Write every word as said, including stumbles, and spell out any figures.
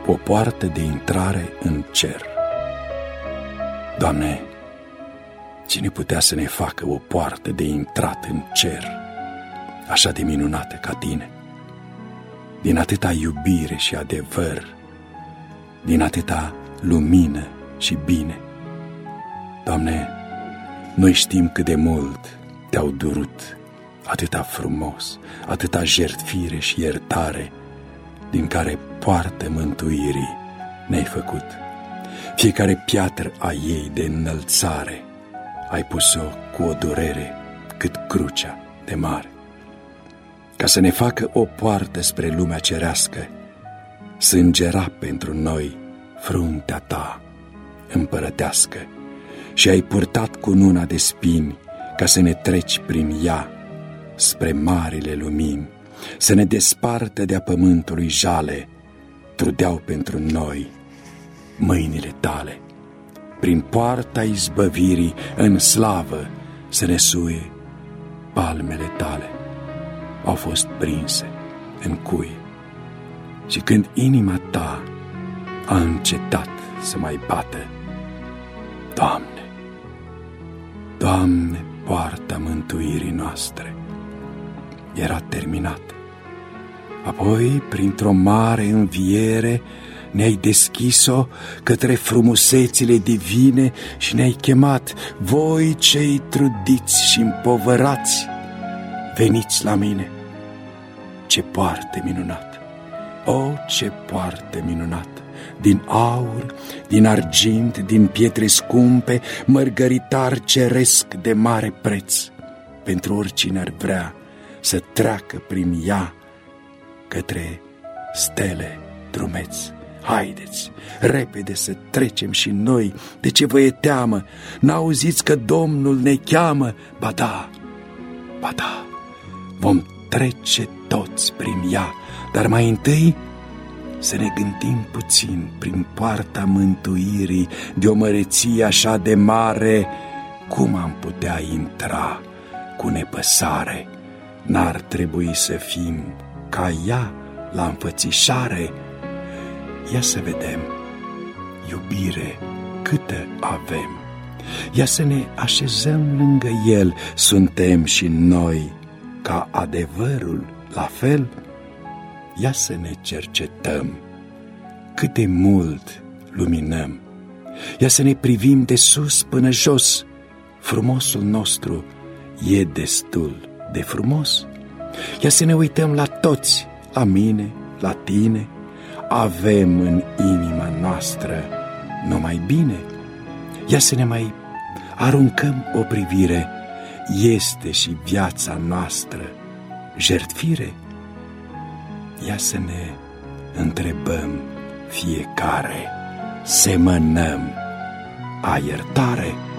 o poartă de intrare în cer. Doamne, cine putea să ne facă o poartă de intrat în cer așa de minunată ca Tine? Din atâta iubire și adevăr, din atâta lumină și bine. Doamne, noi știm cât de mult Te-au durut, atâta frumos, atâta jertfire și iertare, din care poartă mântuirii ne-ai făcut. Fiecare piatră a ei de înălțare ai pus-o cu o durere cât crucea de mare, ca să ne facă o poartă spre lumea cerească. Sângera pentru noi fruntea Ta împărătească și ai purtat cununa de spini ca să ne treci prin ea spre marile lumini, să ne despartă de-a pământului jale. Trudeau pentru noi mâinile Tale, prin poarta izbăvirii în slavă să ne suie palmele Tale. Au fost prinse în cui și când inima Ta a încetat să mai bată, Doamne, Doamne, poarta mântuirii noastre era terminată. Apoi, printr-o mare înviere, ne-ai deschis-o către frumusețile divine și ne-ai chemat: voi cei trudiți și împovărați, veniți la mine. Ce poartă minunată! O, ce poartă minunată! Din aur, din argint, din pietre scumpe, mărgăritar ceresc de mare preț, pentru oricine ar vrea să treacă prin ea către stele drumeți. Haideți, repede să trecem și noi, de ce vă e teamă? N-auziți că Domnul ne cheamă? Ba da, ba da, vom trece toți prin ea, dar mai întâi să ne gândim puțin prin poarta mântuirii de o măreție așa de mare. Cum am putea intra cu nepăsare? N-ar trebui să fim ca ea la înfățișare? Ia să vedem, iubire câtă avem, ia să ne așezăm lângă El. Suntem și noi ca adevărul la fel? Ia să ne cercetăm cât de mult luminăm. Ia să ne privim de sus până jos. Frumosul nostru e destul de frumos. Ia să ne uităm la toți, la mine, la tine. Avem în inima noastră numai bine. Ia să ne mai aruncăm o privire. Este și viața noastră jertfire? Ia să ne întrebăm fiecare: semănăm a iertare?